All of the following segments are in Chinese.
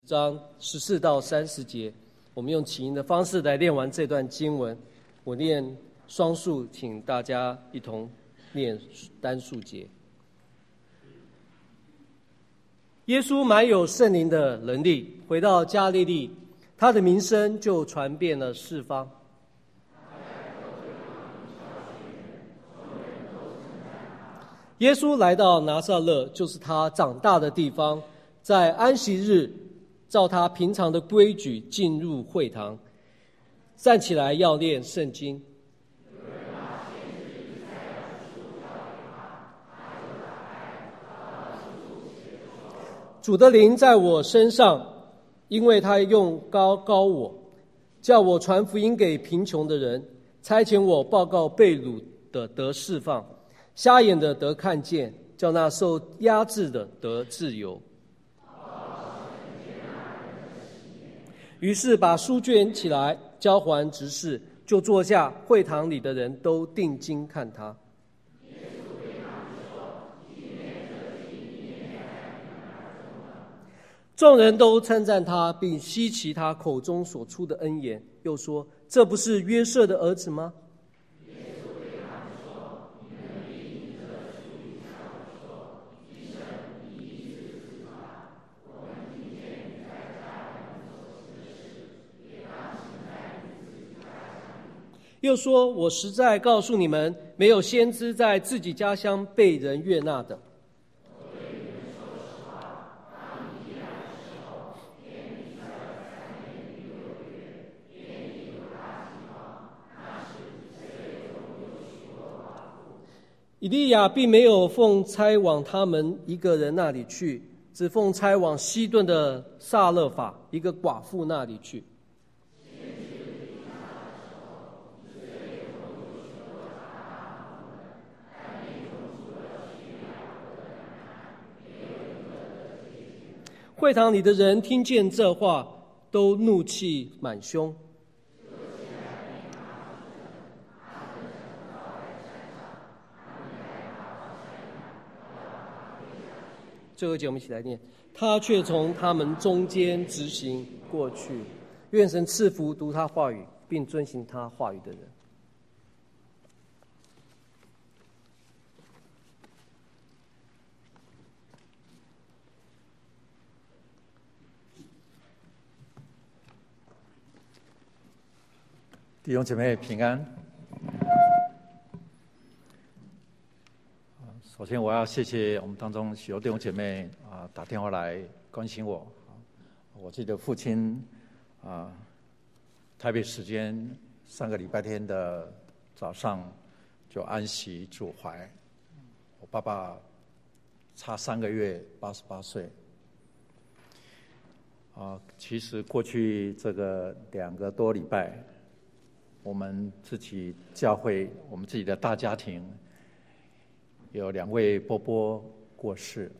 章14到30节。我们用起音的方式来念完这段经文，我念双数，请大家一同念单数节。耶稣满有圣灵的能力，回到加利利，他的名声就传遍了四方。耶稣来到拿撒勒，就是他长大的地方，在安息日照他平常的规矩进入会堂，站起来要念圣经。主的灵在我身上，因为他用膏膏我，叫我传福音给贫穷的人，差遣我报告被掳的得释放，瞎眼的得看见，叫那受压制的得自由。于是把书卷起来，交还执事，就坐下。会堂里的人都定睛看他。众人都称赞他，并稀奇他口中所出的恩言，又说：这不是约瑟的儿子吗？又说：我实在告诉你们，没有先知在自己家乡被人悦纳的。以利亚并没有奉差往他们一个人那里去，只奉差往西顿的撒勒法一个寡妇那里去。会堂里的人听见这话，都怒气满胸。最后一节我们一起来念：他却从他们中间直行过去。愿神赐福读他话语并遵行他话语的人。 弟兄姐妹平安。首先我要谢谢我们当中许多弟兄姐妹打电话来关心我。我记得父亲台北时间上个礼拜天的早上就安息主怀。我爸爸差3个月88岁。其实过去这个2个多礼拜，我们自己教会，我们自己的大家庭，有2位伯伯过世。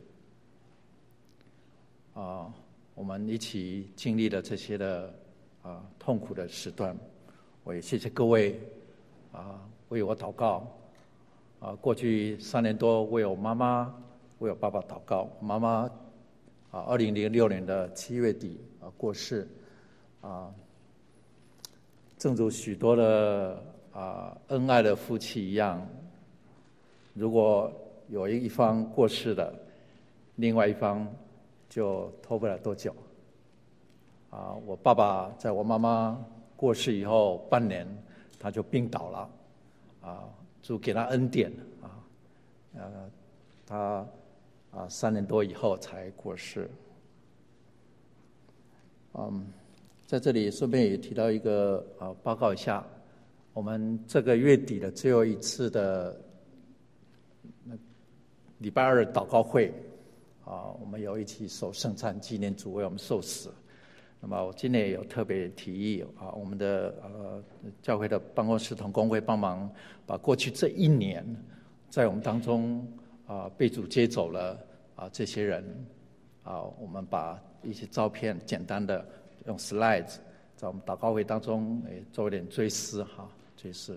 我们一起经历了这些的痛苦的时段。我也谢谢各位为我祷告。过去3年多为我妈妈、为我爸爸祷告。我妈妈2006年的7月底过世。正如许多的恩爱的夫妻一样，如果有一方过世了，另外一方就拖不了多久。我爸爸在我妈妈过世以后半年，他就病倒了。主给他恩典他3年多以后才过世。在这里顺便也提到一个报告一下，我们这个月底的最后一次的礼拜2祷告会我们有一起守圣餐纪念主为我们受死。那么我今年也有特别提议我们的教会的办公室同工会帮忙把过去这1年在我们当中被主接走了这些人我们把一些照片简单的用 slides 在我们祷告会当中也做一点追思追思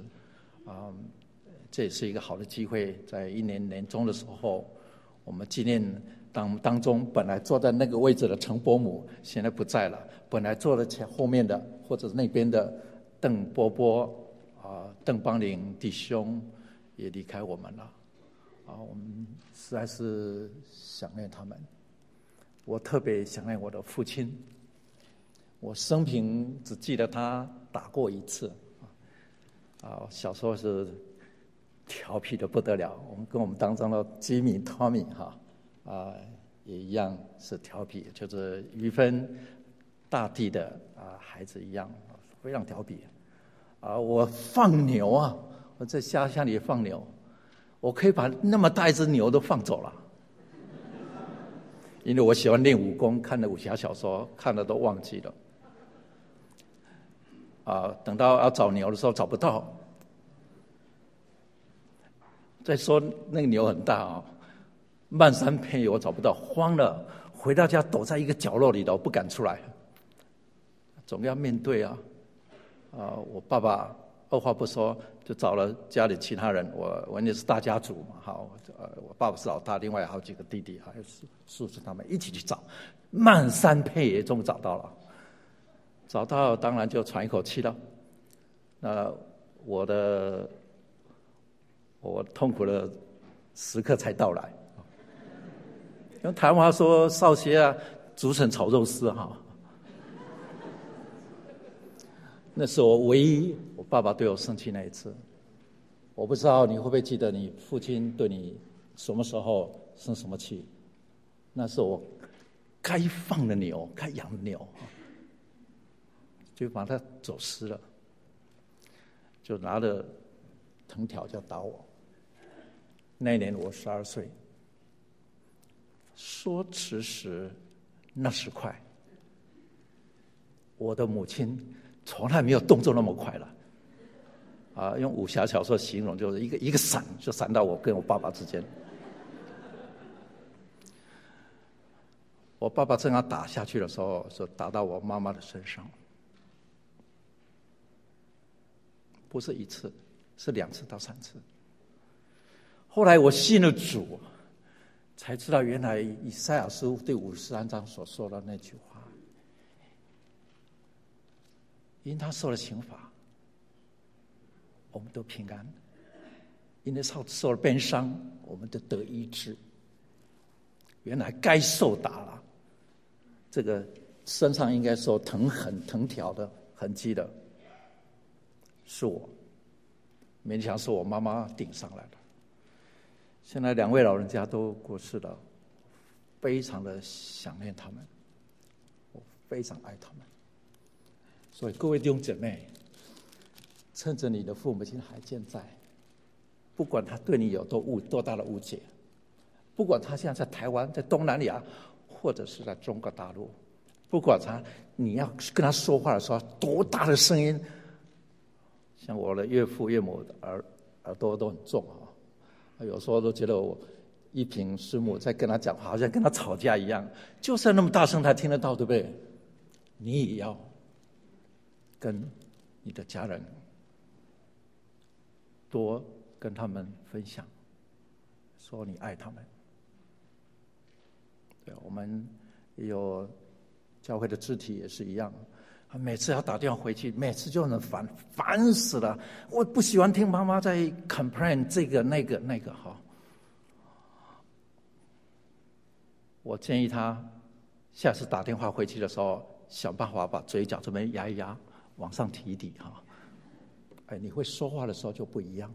这也是一个好的机会，在1年年终的时候，我们纪念当中，本来坐在那个位置的陈伯母现在不在了，本来坐在后面的或者那边的邓伯伯邓邦玲弟兄也离开我们了我们实在是想念他们。我特别想念我的父亲，我生平只记得他打过一次小时候是调皮的不得了，我们跟我们当中的吉米 Tommy 也一样是调皮，就是余分大地的孩子一样非常调皮我放牛我在家乡里放牛，我可以把那么大一只牛都放走了，因为我喜欢练武功，看的武侠小说看的都忘记了等到要找牛的时候找不到。再说那个牛很大漫山遍野我找不到，慌了，回到家躲在一个角落里头不敢出来，总要面对我爸爸二话不说就找了家里其他人，我那是大家族嘛我爸爸是老大，另外好几个弟弟还有叔叔他们一起去找，漫山遍野终于找到了，找到当然就喘一口气了。那我痛苦的时刻才到来，用台湾话说少歇竹笋炒肉丝那是我唯一我爸爸对我生气那一次。我不知道你会不会记得你父亲对你什么时候生什么气，那是我该放的牛该养的牛就把它走失了，就拿着藤条就打我。那年我12岁，说迟时那时快，我的母亲从来没有动作那么快了用武侠小说形容，就是一个闪就闪到我跟我爸爸之间。我爸爸正要打下去的时候，就打到我妈妈的身上，不是一次，是2次到3次。后来我信了主，才知道原来以赛亚书第53章所说的那句话，因他受了刑罚，我们都平安；因为受了鞭伤，我们都得医治。原来该受打了，这个身上应该受藤条的痕迹的是我，没想到是我妈妈顶上来的。现在2位老人家都过世了，非常的想念他们，我非常爱他们。所以各位弟兄姐妹，趁着你的父母亲还健在，不管他对你有多大的误解，不管他现在在台湾在东南亚或者是在中国大陆，不管你要跟他说话的时候多大的声音，像我的岳父岳母的耳朵都很重有时候都觉得我一品师母在跟他讲话好像跟他吵架一样，就算那么大声他听得到，对不对？你也要跟你的家人多跟他们分享，说你爱他们。对，我们也有教会的肢体也是一样，每次要打电话回去，每次就很烦死了。我不喜欢听妈妈在 complain 这个那个我建议他下次打电话回去的时候，想办法把嘴角这边压一压，往上提一提你会说话的时候就不一样。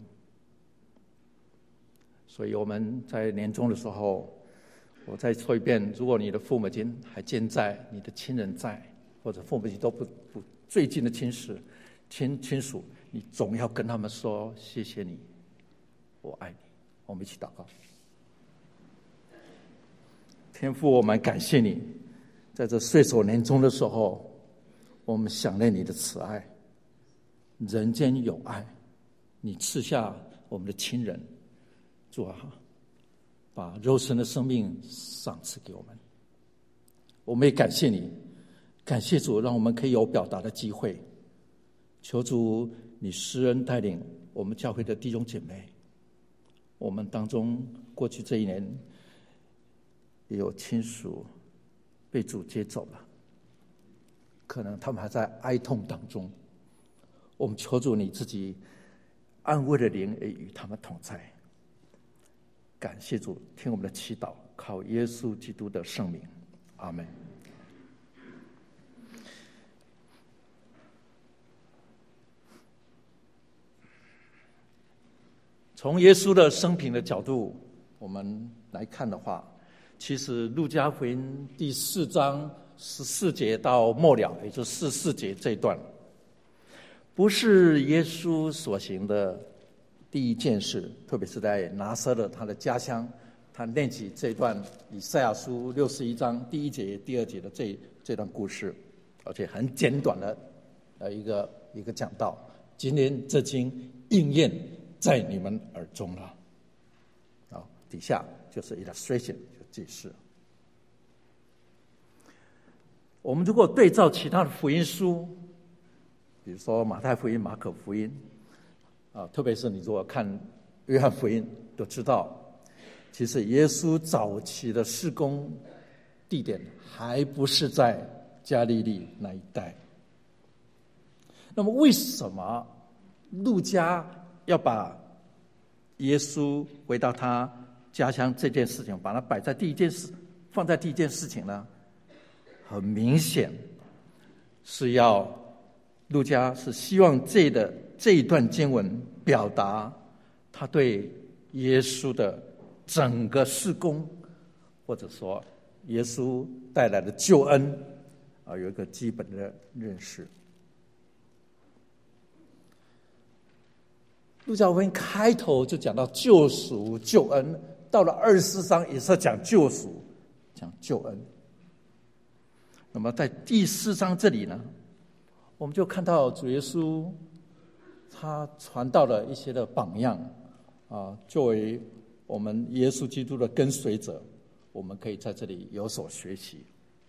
所以我们在年终的时候，我再说一遍，如果你的父母亲还健在，你的亲人在，或者父母亲都不最近的亲属，你总要跟他们说谢谢你，我爱你。我们一起祷告。天父，我们感谢你，在这岁首年终的时候，我们想念你的慈爱，人间有爱，你赐下我们的亲人，主啊，把肉身的生命赏赐给我们。我们也感谢你，感谢主，让我们可以有表达的机会。求主你施恩带领我们教会的弟兄姐妹，我们当中过去这一年也有亲属被主接走了，可能他们还在哀痛当中。我们求主你自己安慰的灵也与他们同在。感谢主，听我们的祈祷，靠耶稣基督的圣名，阿们。从耶稣的生平的角度我们来看的话，其实路加福音第4章14节到末了，也就是44节这一段，不是耶稣所行的第一件事，特别是在拿撒勒他的家乡，他念起这段以赛亚书61章第1节第2节的这段故事，而且很简短的一个讲道。今天这经应验在你们耳中了。底下就是 illustration 就记事。我们如果对照其他的福音书，比如说马太福音、马可福音特别是你如果看约翰福音，都知道其实耶稣早期的事工地点还不是在加利利那一带。那么为什么路加要把耶稣回到他家乡这件事情把它摆在放在第一件事情呢？很明显是要路加是希望这一段经文表达他对耶稣的整个事工，或者说耶稣带来的救恩有一个基本的认识。路加福音开头就讲到救赎救恩，到了24章也是讲救赎讲救恩。那么在第4章这里呢，我们就看到主耶稣他传道了一些的榜样作为我们耶稣基督的跟随者，我们可以在这里有所学习。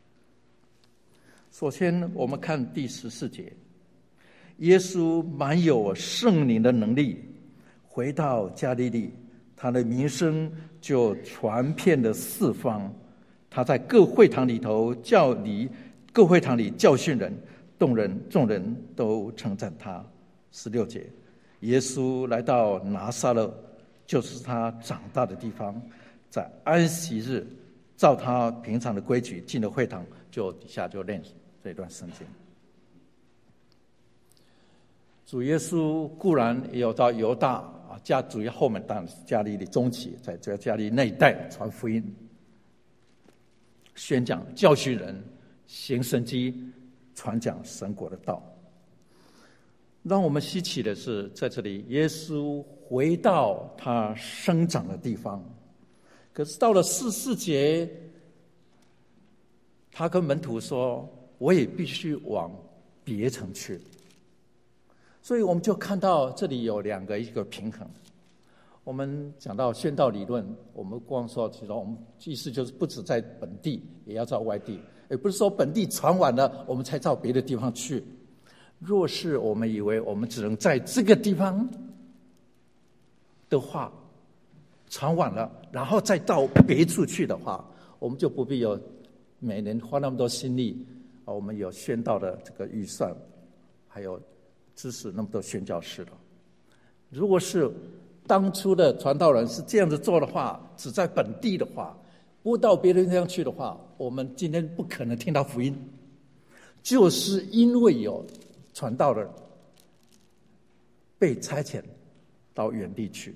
首先我们看第14节，耶稣满有圣灵的能力，回到加利利，他的名声就传遍了四方。他在各会堂里教训人，众人都称赞他。16节，耶稣来到拿撒勒，就是他长大的地方，在安息日照他平常的规矩进了会堂，就底下就念这段圣经。主耶稣固然也有到犹大主要后面当然是加利利中期，在加利利那一带传福音、宣讲、教训人、行神迹、传讲神国的道。让我们稀奇的是，在这里耶稣回到他生长的地方，可是到了44节，他跟门徒说：“我也必须往别城去。”所以我们就看到这里有一个平衡。我们讲到宣道理论，我们光说其实我们意思就是不止在本地，也要到外地，也不是说本地传完了我们才到别的地方去。若是我们以为我们只能在这个地方的话，传完了然后再到别处去的话，我们就不必有每年花那么多心力我们有宣道的这个预算，还有支持那么多宣教士了。如果是当初的传道人是这样子做的话，只在本地的话，不到别的地方去的话，我们今天不可能听到福音。就是因为有传道的人被差遣到远地去，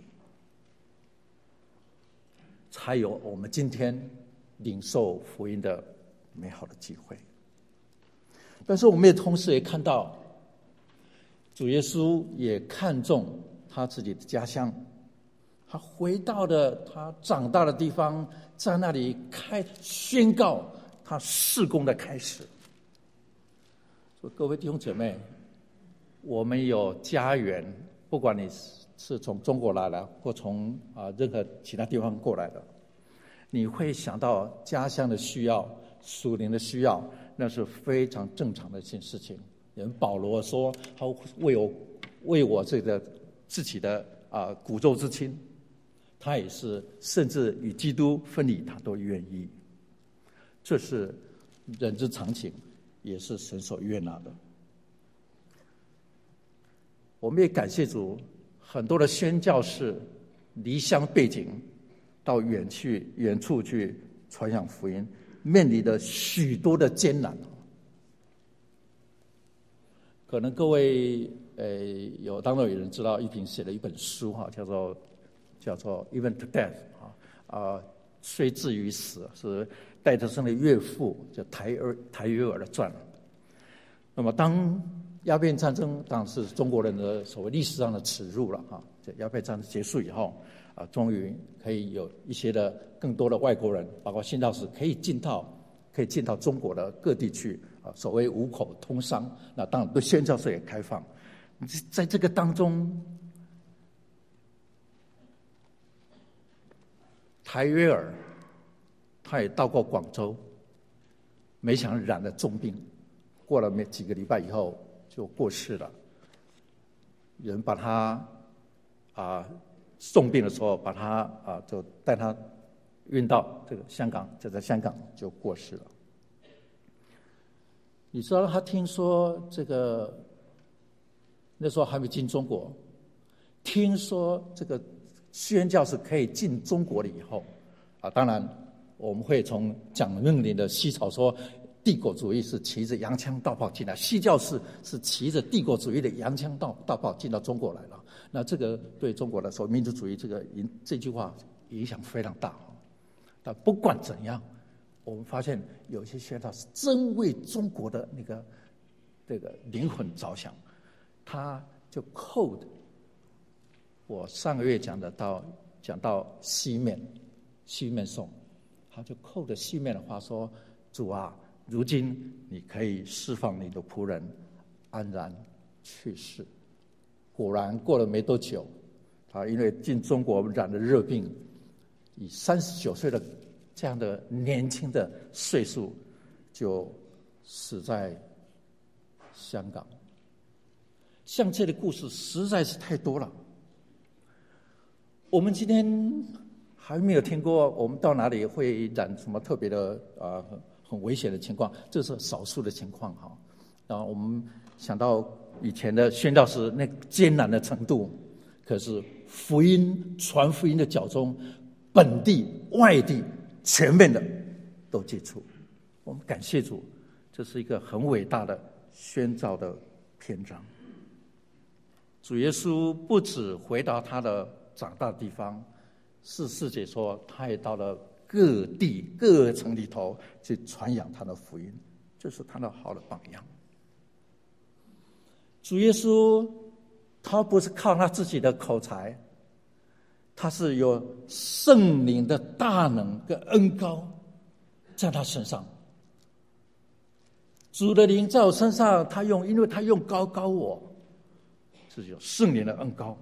才有我们今天领受福音的美好的机会。但是我们也同时也看到，主耶稣也看重他自己的家乡，他回到了他长大的地方，在那里宣告他事工的开始。所以各位弟兄姐妹，我们有家园，不管你是从中国来的，或从任何其他地方过来的，你会想到家乡的需要、属灵的需要，那是非常正常的一件事情。人保罗说，他为我这个自己的骨肉之亲，他也是甚至与基督分离，他都愿意。 这是人之常情，也是神所悦纳的。我们也感谢主，很多的宣教士离乡背井，到远处去传扬福音，面临的许多的艰难。可能各位当中有人知道一平写了一本书叫做 Even to Death 虽至于死，是戴德生的岳父叫台约尔的传。那么当鸦片战争当然是中国人的所谓历史上的耻辱了这鸦片战争结束以后终于可以有一些的更多的外国人，包括宣教士可以进到中国的各地去所谓五口通商。那当然对宣教士也开放。在这个当中，台约尔他也到过广州，没想到染了重病，过了没几个礼拜以后就过世了。人把他重病的时候把他就带他运到这个香港，就在香港就过世了。你知道他听说这个那时候还没进中国，听说这个宣教士可以进中国了以后当然我们会从蒋命麟的西草说帝国主义是骑着洋枪大炮进来，西教士是骑着帝国主义的洋枪大炮进到中国来了。那这个对中国来说民族主义这句话影响非常大。但不管怎样，我们发现有些宣教士真为中国的这个灵魂着想，他就扣的我上个月讲到西面颂，他就扣着西面的话说：主啊，如今你可以释放你的仆人安然去世。果然过了没多久，他因为进中国染了热病，以39岁的这样的年轻的岁数就死在香港。像这类故事实在是太多了。我们今天还没有听过我们到哪里会染什么特别的很危险的情况，这是少数的情况然后我们想到以前的宣教士那艰难的程度，可是传福音的脚中，本地外地全面的都接触。我们感谢主，这是一个很伟大的宣召的篇章。主耶稣不只回到他的长大的地方，44节说他也到了各地各城里头去传扬他的福音，这是他的好的榜样。主耶稣他不是靠他自己的口才，他是有圣灵的大能跟恩膏在他身上。主的灵在我身上，因为他用膏我，是有圣灵的恩膏。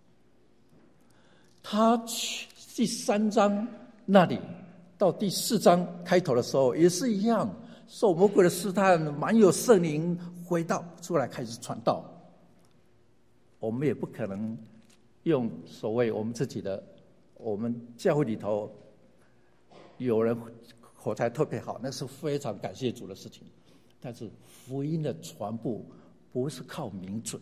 他第3章那里到第4章开头的时候也是一样，受魔鬼的试探，满有圣灵，回到出来开始传道。我们也不可能用所谓我们自己的，我们教会里头有人口才特别好，那是非常感谢主的事情。但是福音的传播不是靠名嘴。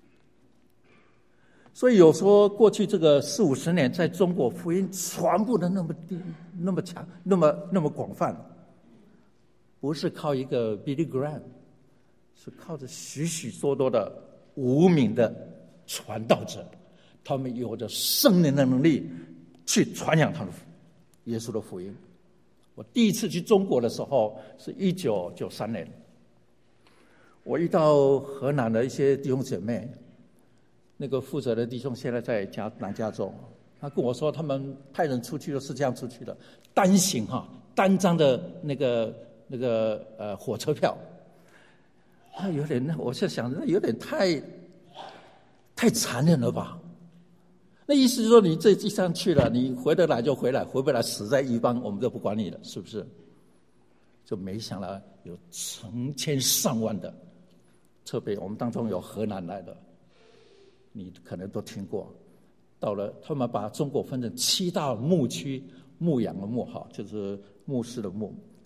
所以有说过去这个40-50年在中国福音传播的那么低，那么强，那么广泛，不是靠一个 Billy Graham， 是靠着许许多多的无名的传道者，他们有着圣灵的能力去传扬他的耶稣的福音。我第一次去中国的时候是1993年，我遇到河南的一些弟兄姐妹，那个负责的弟兄现在在南加州，他跟我说他们派人出去的是这样出去的，单行单张的那个火车票，有点，我是想有点太残忍了吧？那意思就是说，你这一趟去了，你回得来就回来，回不来死在异邦，我们就不管你了，是不是？就没想到有成千上万的，特别我们当中有河南来的，你可能都听过。到了，他们把中国分成7大牧区，牧羊的牧就是牧师的牧，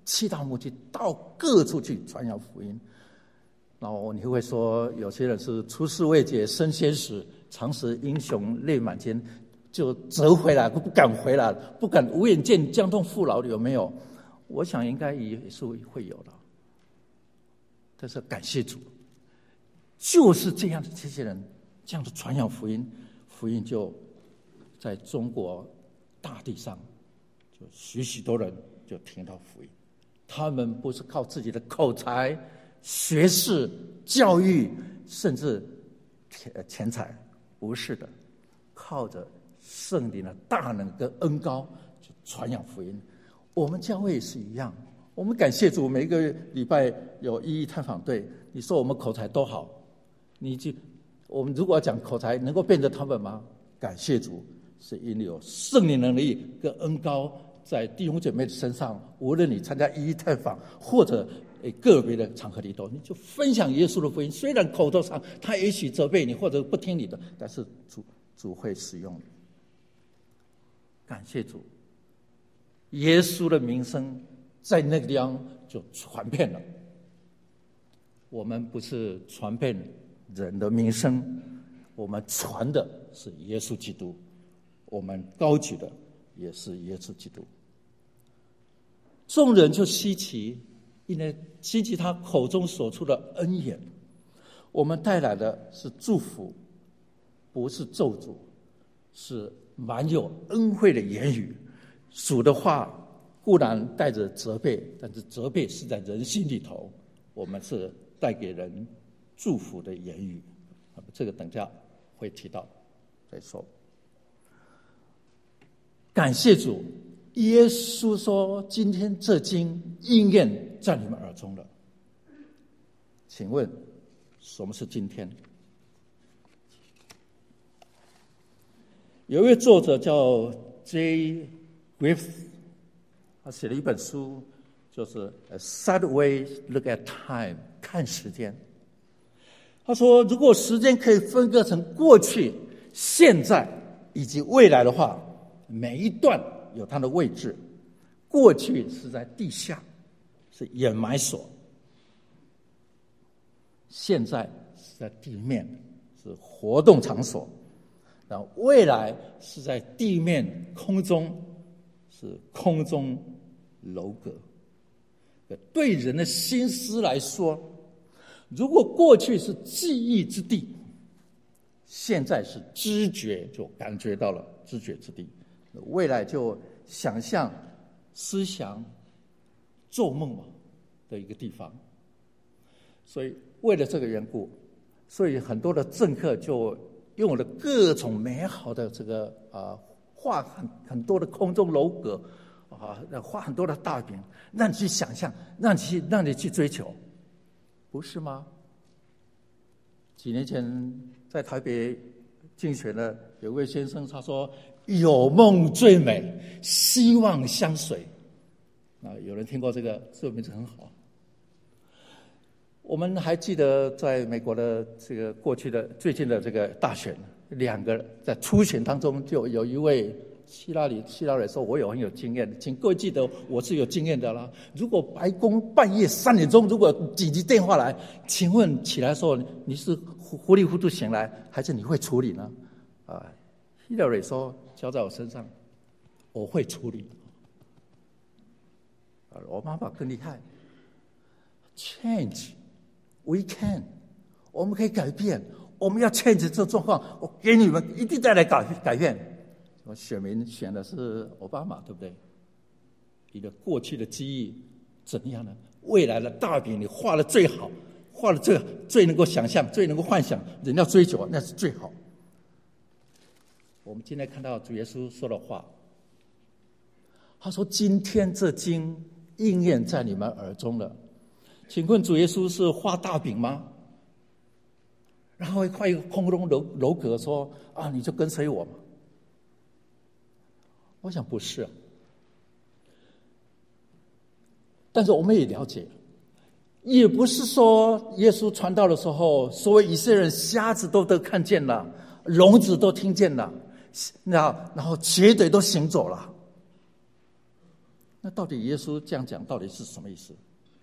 七大目的到各处去传扬福音。然后你会说，有些人是出师未捷身先死，常使英雄泪满襟，就折回来，不敢回来，不敢无眼见江东父老，有没有？我想应该也是会有的。但是感谢主，就是这样的这些人，这样的传扬福音，福音就在中国大地上，就许多人就听到福音。他们不是靠自己的口才、学识、教育，甚至钱财，不是的，靠着圣灵的大能跟恩膏去传扬福音。我们教会也是一样，我们感谢主，每一个礼拜有一探访队。你说我们口才多好，我们如果要讲口才，能够变成他们吗？感谢主，是因为有圣灵能力跟恩膏在弟兄姐妹的身上。无论你参加一探访，或者个别的场合里头，你就分享耶稣的福音。虽然口头上他也许责备你或者不听你的，但是主会使用你。感谢主，耶稣的名声在那个地方就传遍了。我们不是传遍人的名声，我们传的是耶稣基督，我们高举的也是耶稣基督。众人就稀奇，因为稀奇他口中所出的恩言。我们带来的是祝福，不是咒诅，是满有恩惠的言语。主的话固然带着责备，但是责备是在人心里头，我们是带给人祝福的言语。这个等下会提到再说。感谢主，耶稣说今天这经应验在你们耳中了。请问什么是今天？有一位作者叫 J. Griffith， 他写了一本书，就是《A Sideways Look at Time》，看时间。他说，如果时间可以分割成过去、现在以及未来的话，每一段有它的位置。过去是在地下，是掩埋所；现在是在地面，是活动场所；然后未来是在地面、空中，是空中楼阁。对人的心思来说，如果过去是记忆之地，现在是知觉，就感觉到了知觉之地，未来就想象、思想、做梦的一个地方。所以为了这个缘故，所以很多的政客就用了各种美好的这个画很多的空中楼阁画很多的大饼，让你去想象，让你去追求，不是吗？几年前在台北竞选的有位先生，他说有梦最美，希望相随。有人听过这个名字很好。我们还记得在美国的这个过去的最近的这个大选，两个在初选当中就有一位希拉里说，我很有经验，请各位记得我是有经验的啦。如果白宫半夜3点钟如果紧急电话来，请问起来的时候你是糊里糊涂醒来，还是你会处理呢？希拉里说，交在我身上，我会处理。我妈妈更厉害 ，change we can， 我们可以改变，我们要 change 这状况，我给你们一定带来改变。选民选的是奥巴马，对不对？你的过去的记忆怎么样呢？未来的大饼你画的最好，画的最能够想象，最能够幻想，人要追求，那是最好。我们今天看到主耶稣说的话，他说：“今天这经应验在你们耳中了。”请问主耶稣是画大饼吗？然后画一个空中楼阁，说：“你就跟随我嘛。”我想不是，但是我们也了解，也不是说耶稣传道的时候，所谓以色列人瞎子都看见了，聋子都听见了，然后瘸腿都行走了。 那到底耶稣这样讲到底是什么意思？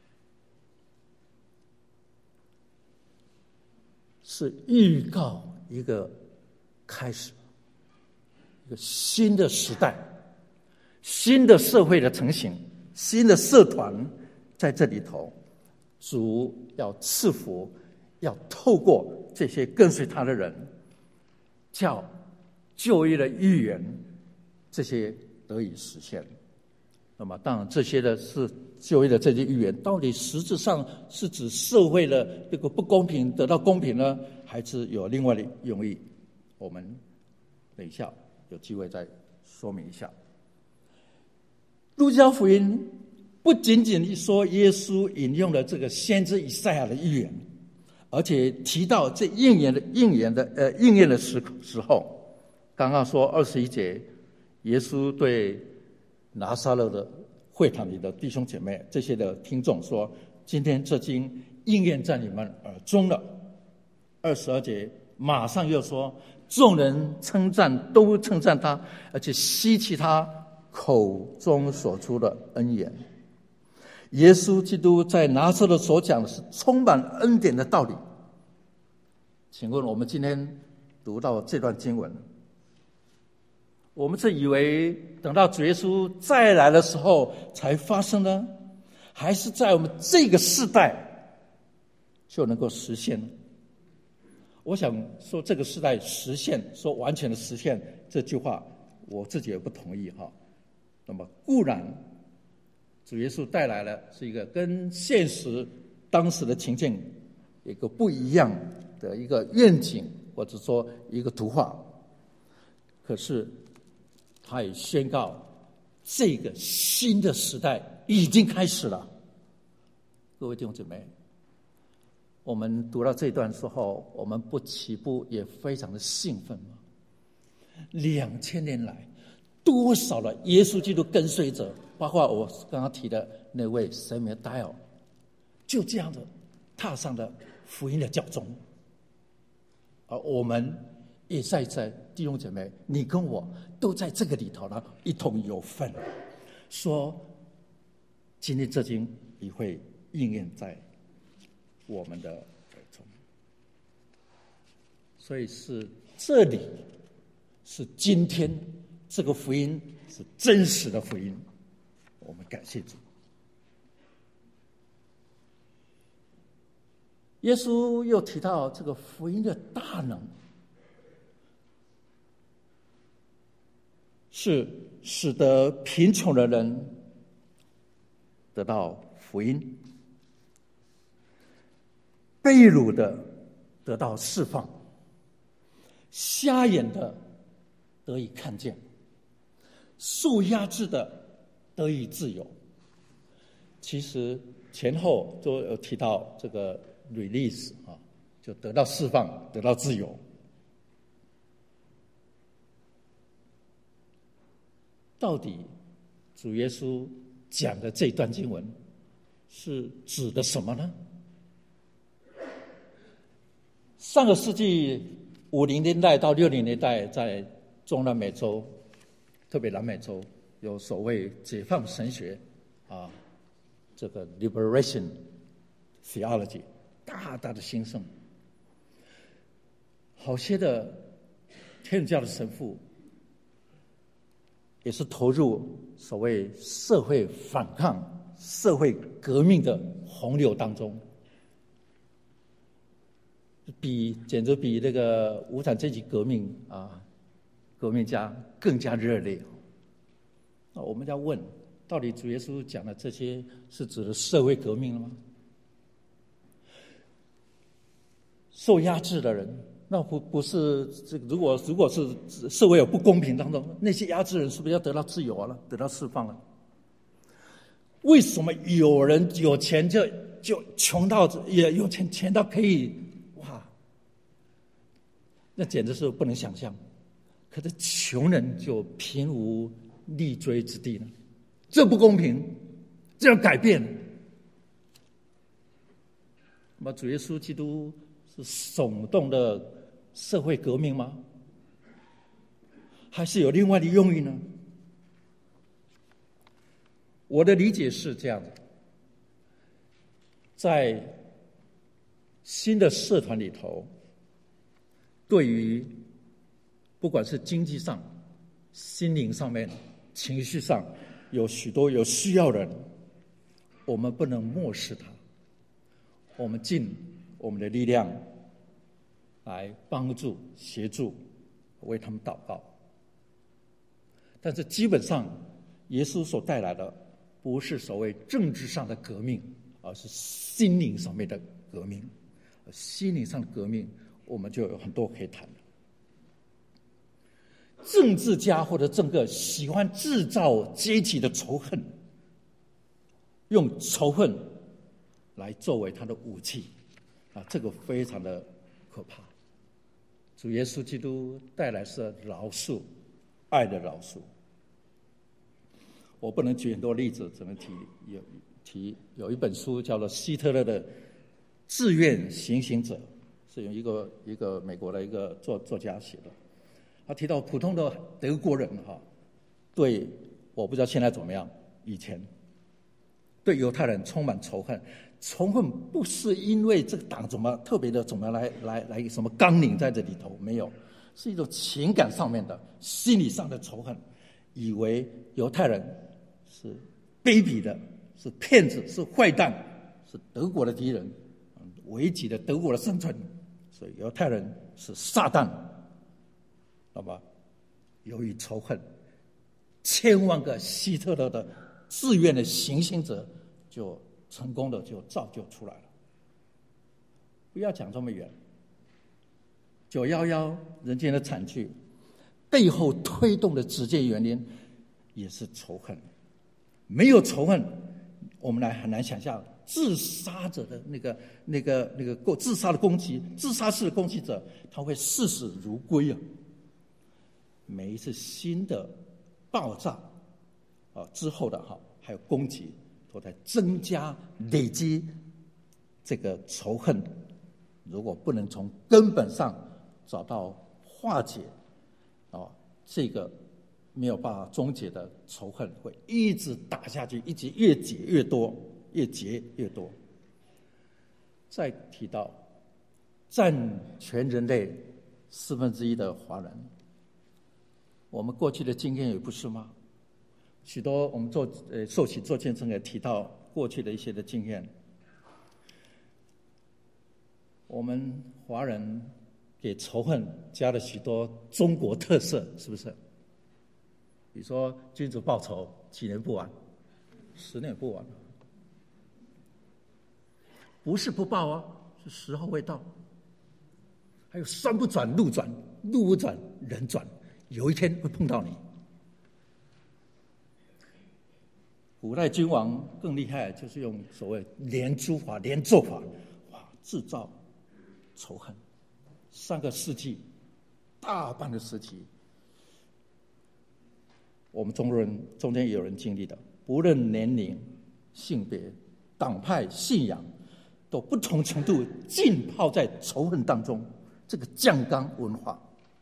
是预告一个开始，一个新的时代，新的社会的成型，新的社团在这里头，主要赐福，要透过这些跟随他的人，叫旧约的预言这些得以实现。那么当然这些的是旧约的这些预言，到底实质上是指社会的这个不公平得到公平呢，还是有另外的用意？我们等一下有机会再说明一下。路加福音不仅仅说耶稣引用了这个先知以赛亚的预言，而且提到这应验的时候。刚刚说21节，耶稣对拿撒勒的会堂里的弟兄姐妹这些的听众说，今天这经应验在你们耳中了。22节马上又说，众人都称赞他，而且希奇他口中所出的恩言。耶稣基督在拿撒勒所讲的是充满恩典的道理。请问我们今天读到这段经文，我们是以为等到主耶稣再来的时候才发生呢，还是在我们这个世代就能够实现呢？我想说这个世代实现，说完全的实现这句话，我自己也不同意哈。那么固然主耶稣带来了是一个跟现实当时的情境一个不一样的一个愿景，或者说一个图画，可是他也宣告这个新的时代已经开始了。各位弟兄姊妹，我们读到这段的时候，我们不起步也非常的兴奋吗？2000年来多少了耶稣基督跟随者，包括我刚刚提的那位Samuel Dyer，就这样的踏上了福音的教宗。而我们也在弟兄姐妹，你跟我都在这个里头呢，一同有份。说今天这经也会应验在我们的耳中，所以是这里是今天这个福音是真实的福音，我们感谢主。耶稣又提到这个福音的大能，是使得贫穷的人得到福音，被掳的得到释放，瞎眼的得以看见，受压制的得以自由。其实前后都有提到这个 release 啊，就得到释放，得到自由。到底主耶稣讲的这段经文是指的什么呢？上个世纪50年代到60年代，在中南美洲，特别南美洲，有所谓解放神学啊，这个 liberation theology 大大的兴盛。好些的天主教的神父也是投入所谓社会反抗、社会革命的洪流当中，简直比那个无产阶级革命啊，革命家更加热烈。那我们要问，到底主耶稣讲的这些是指的社会革命了吗？受压制的人，那不是这个，如果是社会有不公平当中，那些压制人是不是要得到自由了，得到释放了？为什么有人有钱就穷到也有钱到可以哇？那简直是不能想象。可是穷人就贫无立锥之地呢？这不公平，这要改变。那么主耶稣基督是耸动的社会革命吗？还是有另外的用意呢？ 我的理解是这样的，在新的社团里头，对于不管是经济上、心灵上面、情绪上，有许多有需要的人，我们不能漠视他，我们尽我们的力量来帮助、协助，为他们祷告。但是基本上，耶稣所带来的不是所谓政治上的革命，而是心灵上面的革命。心灵上的革命，我们就有很多可以谈的。政治家或者政客喜欢制造阶级的仇恨，用仇恨来作为他的武器，这个非常的可怕。主耶稣基督带来是饶恕，爱的饶恕。我不能举很多例子，只能有一本书叫做希特勒的《自愿行刑者》，是由一个美国的一个作家写的。他提到普通的德国人对，我不知道现在怎么样，以前对犹太人充满仇恨。仇恨不是因为这个党怎么特别的怎么来什么纲领在这里头，没有，是一种情感上面的、心理上的仇恨，以为犹太人是卑鄙的，是骗子，是坏蛋，是德国的敌人，危及了德国的生存，所以犹太人是撒旦。那么，由于仇恨，千万个希特勒的自愿的行刑者就成功的就造就出来了。不要讲这么远，911人间的惨剧背后推动的直接原因也是仇恨。没有仇恨，我们很难想象自杀者的那个自杀的攻击，自杀式的攻击者，他会视死如归啊。每一次新的爆炸之后的还有攻击，都在增加累积这个仇恨。如果不能从根本上找到化解这个没有办法终结的仇恨，会一直打下去，一直越结越多，越结越多。再提到占全人类1/4的华人，我们过去的经验也不是吗？许多我们受洗做见证也提到过去的一些的经验。我们华人给仇恨加了许多中国特色，是不是？比如说君子报仇，几年不晚，10年不晚。不是不报啊，是时候未到。还有山不转路转，路不转人转，有一天会碰到你。古代君王更厉害，就是用所谓连诛法、连奏法，制造仇恨。3个世纪，大半个时期，我们中国人中间也有人经历的，不论年龄、性别、党派、信仰，都不同程度浸泡在仇恨当中。这个酱缸文化，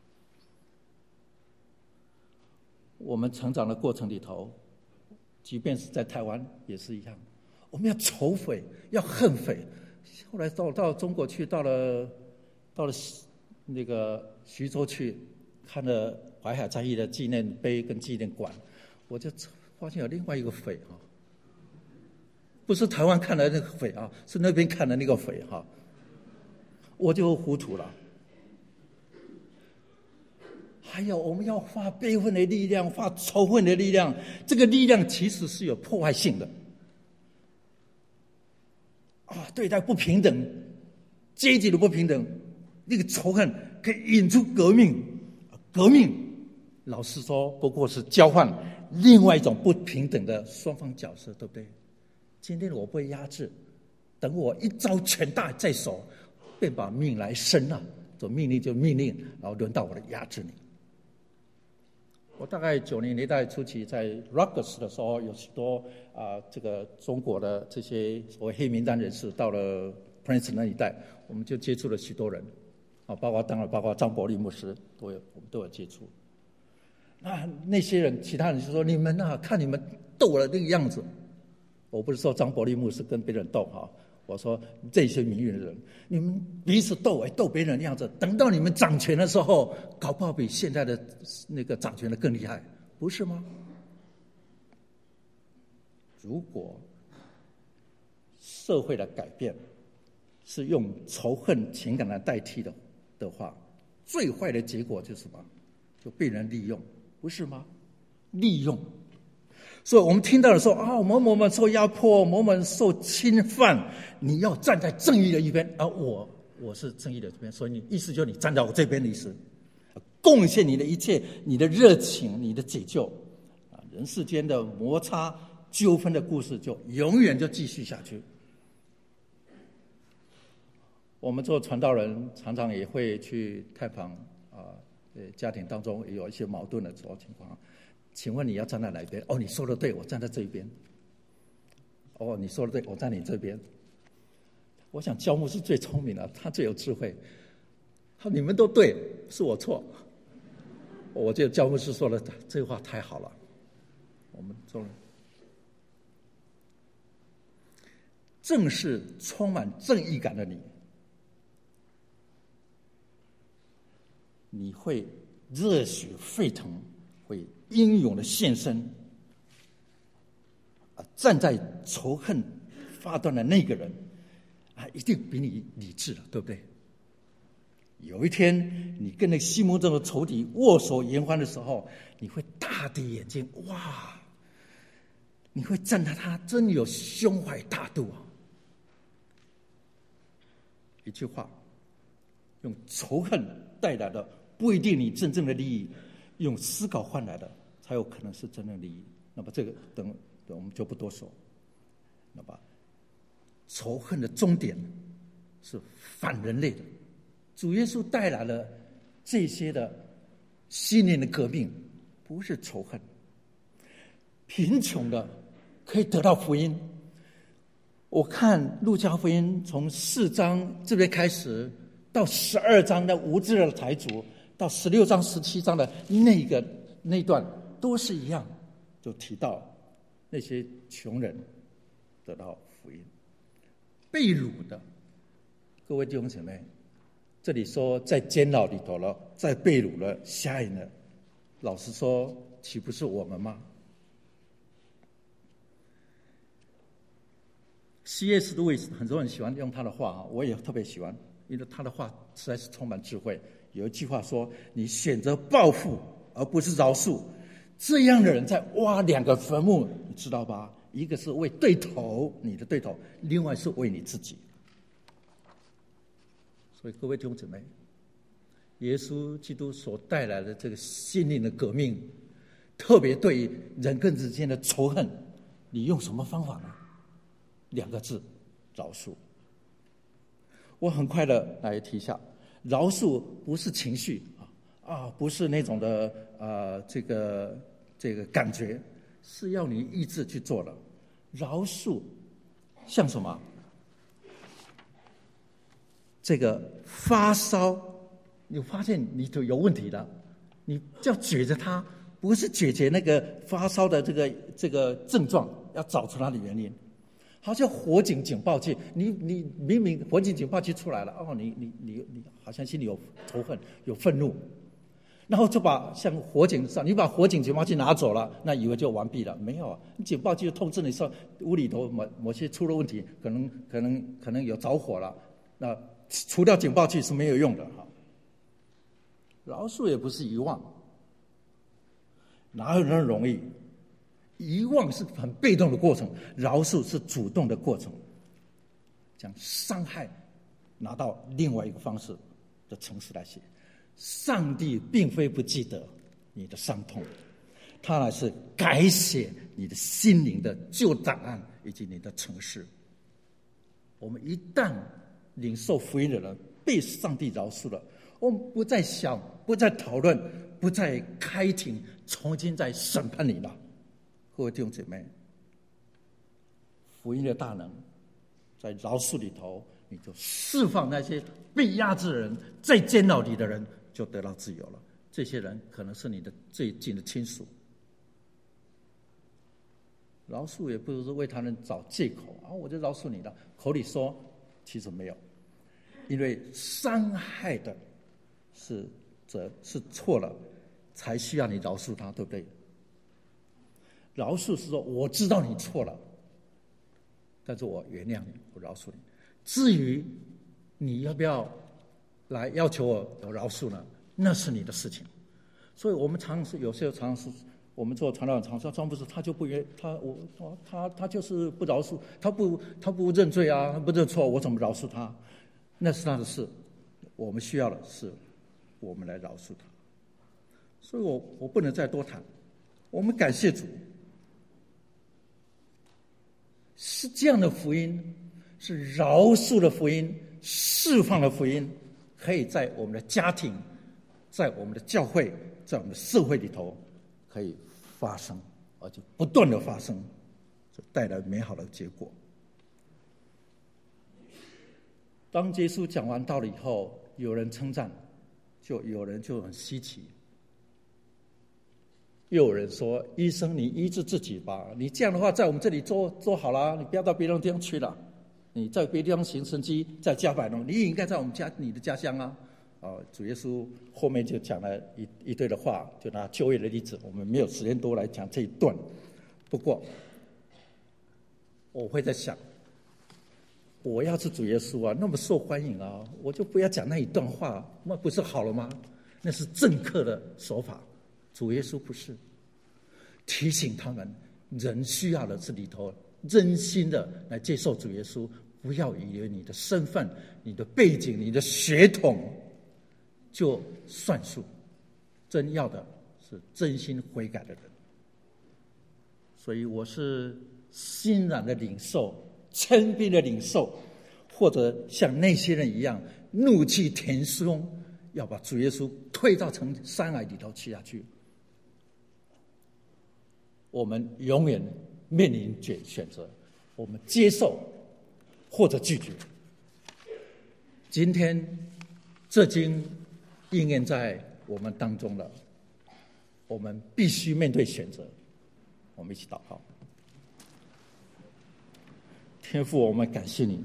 我们成长的过程里头，即便是在台湾也是一样，我们要仇匪，要恨匪。后来到中国去，到了那个徐州去，看了淮海战役的纪念碑跟纪念馆，我就发现有另外一个匪不是台湾看的那个匪是那边看的那个匪我就糊涂了。还有我们要发悲愤的力量，发仇恨的力量，这个力量其实是有破坏性的对待不平等、阶级的不平等，那个仇恨可以引出革命。革命老实说不过是交换另外一种不平等的双方角色，对不对？今天我被压制，等我一招权大在手，便把命来生了，这命令就命令，然后轮到我来压制你。我大概90年代初期在 Rutgers 的时候，有许多这个中国的这些所谓黑名单人士到了 Princeton 那一带，我们就接触了许多人包括张伯苓牧师我们都有接触。那些人，其他人就说：“你们看你们斗了那个样子， 我不是说张伯利牧师跟别人斗哈，我说这些名誉的人，你们彼此斗别人的样子，等到你们掌权的时候，搞不好比现在的那个掌权的更厉害，不是吗？如果社会的改变是用仇恨情感来代替的话，最坏的结果就是什么？就被人利用，不是吗？利用。所以我们听到的说啊，某某受压迫，某某受侵犯，你要站在正义的一边，而我是正义的这边，所以你意思就是你站在我这边的意思，贡献你的一切，你的热情，你的解救啊，人世间的摩擦纠纷的故事就永远就继续下去。我们做传道人常常也会去探访家庭当中也有一些矛盾的情况。请问你要站在哪一边？哦，你说的对，我站在这一边。哦，你说的对，我站你这边。我想教牧是最聪明的，他最有智慧。你们都对，是我错。我觉得教牧师说的这句话太好了。我们做人正是充满正义感的你会热血沸腾，会英勇的献身，站在仇恨发端的那个人一定比你理智了，对不对？有一天你跟那心目中的仇敌握手言欢的时候，你会大滴眼睛，哇，你会赞叹他真有胸怀大度啊！一句话，用仇恨带来的不一定你真正的利益，用思考换来的才有可能是真正的利益。那么这个等我们就不多说。那么仇恨的终点是反人类的，主耶稣带来了这些的心灵的革命，不是仇恨。贫穷的可以得到福音。我看路加福音从4章这边开始到12章的无知的财主，到16章17章的那段都是一样，就提到那些穷人得到福音。被掳的各位弟兄姐妹，这里说在监牢里头了，在被掳了，瞎眼了，老实说岂不是我们吗？C.S. 路易斯很多人喜欢用他的话，我也特别喜欢，因为他的话实在是充满智慧。有一句话说，你选择报复而不是饶恕，这样的人在挖2个坟墓，你知道吧？一个是为对头，你的对头，另外是为你自己。所以各位弟兄姊妹，耶稣基督所带来的这个心灵的革命，特别对于人跟之间的仇恨，你用什么方法呢？2个字，饶恕。我很快的来提一下，饶恕不是情绪不是那种的这个感觉，是要你意志去做的。饶恕像什么？这个发烧，你发现你就有问题了，你要解决它，不是解决那个发烧的这个症状，要找出它的原因。好像火警警报器，你明明火警警报器出来了，你好像心里有仇恨有愤怒，然后就把像火警上，你把火警警报器拿走了，那以为就完毕了，没有啊！警报器就通知你说屋里头某些出了问题，可能有着火了，那除掉警报器是没有用的哈。饶恕也不是遗忘，哪有那么容易？遗忘是很被动的过程，饶恕是主动的过程，将伤害拿到另外一个方式的程式来写。上帝并非不记得你的伤痛，他乃是改写你的心灵的旧档案以及你的程式。我们一旦领受福音的人被上帝饶恕了，我们不再想，不再讨论，不再开庭重新再审判你了。各位弟兄姐妹，福音的大能在饶恕里头，你就释放那些被压制的人，在监牢里的人就得到自由了。这些人可能是你的最近的亲属。 饶恕也不是为他人找借口啊，我就饶恕你了，口里说，其实没有，因为伤害的是错了，才需要你饶恕他，对不对？饶恕是说我知道你错了，但是我原谅你，我饶恕你。至于你要不要来要求我饶恕呢？那是你的事情。所以我们有时候常常是我们做传道人常说，庄牧师他就不约他就是不饶恕，他不认罪啊，他不认错，我怎么饶恕他？那是他的事。我们需要的是我们来饶恕他。所以我不能再多谈。我们感谢主，是这样的福音，是饶恕的福音，释放的福音，可以在我们的家庭，在我们的教会，在我们的社会里头可以发生，而且不断的发生，就带来美好的结果。当耶稣讲完道了以后，有人称赞，就有人就很稀奇，又有人说：“医生，你医治自己吧，你这样的话在我们这里做好了，你不要到别的地方去了。你在别的地方行神迹，在加百农，你也应该在我们你的家乡啊。”主耶稣后面就讲了一堆的话，就拿就业的例子，我们没有时间多来讲这一段。不过，我会在想，我要是主耶稣啊，那么受欢迎啊，我就不要讲那一段话，那不是好了吗？那是政客的手法，主耶稣不是。提醒他们，人需要的是里头真心的来接受主耶稣，不要以为你的身份、你的背景、你的血统就算数，真要的是真心悔改的人。所以我是欣然的领受，称宾的领受，或者像那些人一样怒气填胸，要把主耶稣推到山崖里头去下去。我们永远面临选择，我们接受或者拒绝。今天这经应验在我们当中了，我们必须面对选择。我们一起祷告。天父，我们感谢你，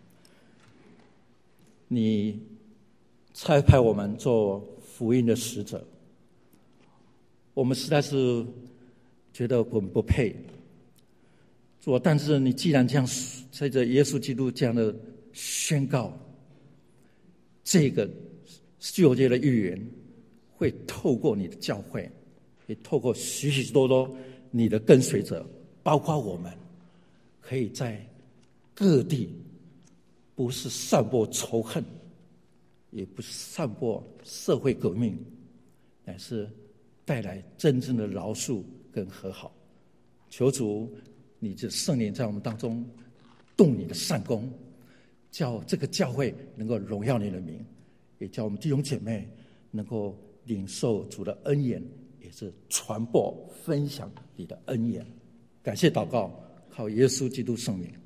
你差派我们做福音的使者，我们实在是觉得我们不配做，但是你既然这样，随着耶稣基督这样的宣告，这个旧约的预言会透过你的教会，也透过许许多多你的跟随者，包括我们，可以在各地，不是散播仇恨，也不是散播社会革命，乃是带来真正的饶恕跟和好。求主你的圣灵在我们当中动你的善功，叫这个教会能够荣耀你的名，也叫我们弟兄姐妹能够领受主的恩言，也是传播分享你的恩言。感谢祷告，靠耶稣基督圣名。